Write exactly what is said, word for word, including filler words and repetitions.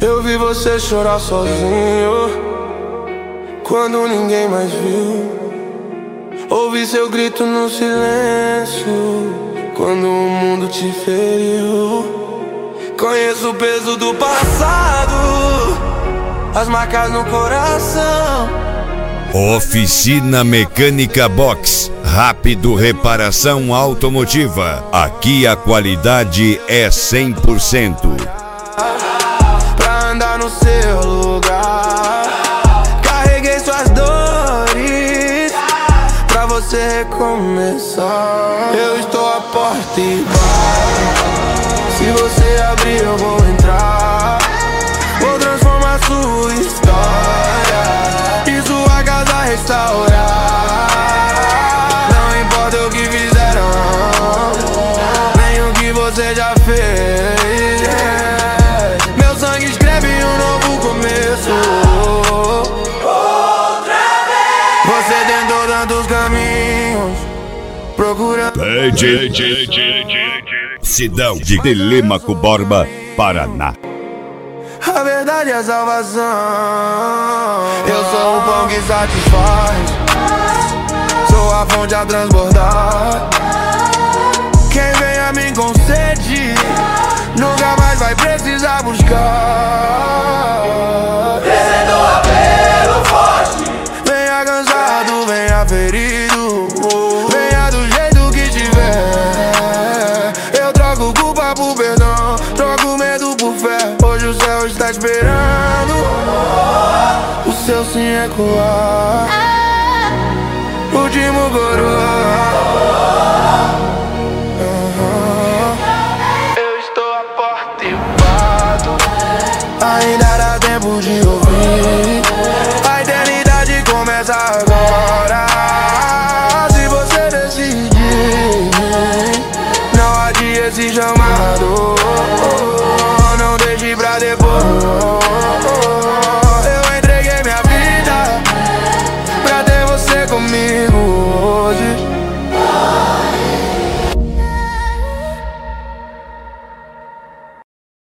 Eu vi você chorar sozinho quando ninguém mais viu. Ouvi seu grito no silêncio quando o mundo te feriu. Conheço o peso do passado, as marcas no coração. Oficina Mecânica Box. Rápido reparação automotiva. Aqui a qualidade é cem por cento. Pra andar no seu lugar, carreguei suas dores pra você recomeçar. Eu estou à porta e bato. Se você abrir eu vou entrar. Vou transformar sua história e sua casa restaurar. Não importa o que fizeram, nem o que você já fez, yeah. Meu sangue escreve um novo começo. Outra vez. Você tentou tantos caminhos procurando Sidão de Telêmaco Borba, Paraná. A verdade é a salvação. Eu sou o pão que satisfaz, sou a fonte a transbordar. Quem vem a mim com sede nunca mais vai precisar buscar. Descendo o apelo forte. Venha cansado, venha ferido, venha do jeito que tiver. Eu troco culpa por perdão, troco medo por fé. Hoje o céu está esperando o seu sim ecoar. Último coroa. Eu estou à porta e bato. Ainda dá tempo de ouvir. A eternidade começa agora. Se você decidir, não adie esse chamado.